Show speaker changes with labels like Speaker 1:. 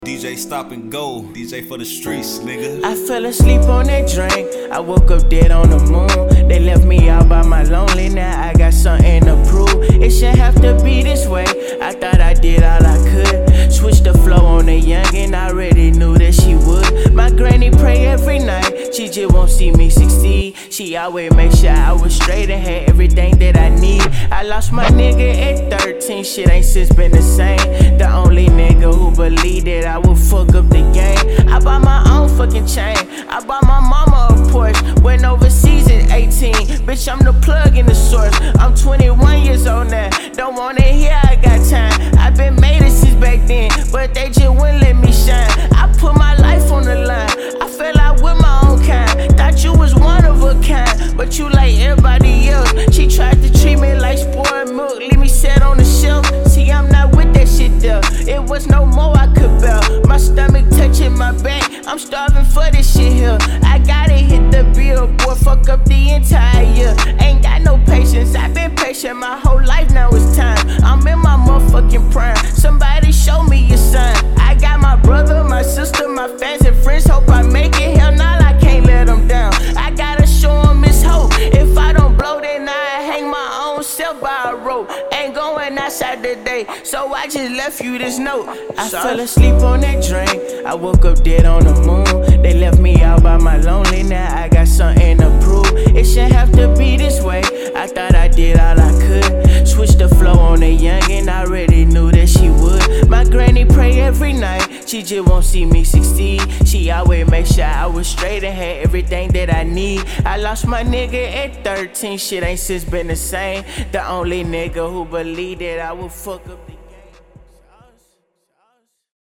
Speaker 1: DJ stop and go, DJ for the streets, nigga.
Speaker 2: I fell asleep on that drink, I woke up dead on the moon. They left me out by my lonely, now I got something to prove. It shouldn't have to be this way, I thought I did all I could. Switched the flow on the youngin', I already knew that she would. My granny pray every night, she just won't see me succeed. She always make sure I was straight and had everything that I need. I lost my nigga at 13, shit ain't since been the same. The only nigga who believed that I would fuck up the game. I bought my own fucking chain, I bought my mama a Porsche. Went overseas at 18, bitch I'm the plug in the source. I'm 21 years old now, don't wanna hear I got time. I been made it since back then, but they just wouldn't let me shine. I put my life on the line, I fell out with my own kind. Thought you was one of a kind, but you like everybody else. She tried to treat me like spoiled milk, leave me set on the shelf. See I'm not with that shit there, it was no more I could bear. My stomach touching my back, I'm starving for this shit here. I gotta hit the billboard, fuck up the entire year. Ain't got no patience, I've been patient my whole life, now it's time. I'm in my motherfucking prime, somebody show me a sign. I got my brother, my sister, my fans and friends, hope I make it. Hell nah, I can't let them down, I gotta show them it's hope. If I don't blow then I hang my own self by a rope. Ain't going outside today, so I just left you this note. I fell asleep on that drink, I woke up dead on the moon. They left me out by my lonely, now I got something to prove. It shouldn't have to be this way, I thought I did all I could. Switched the flow on the youngin', I already knew that she would. My granny pray every night, she just won't see me succeed. She always make sure I was straight and had everything that I need. I lost my nigga at 13, shit ain't since been the same. The only nigga who believed that I would fuck up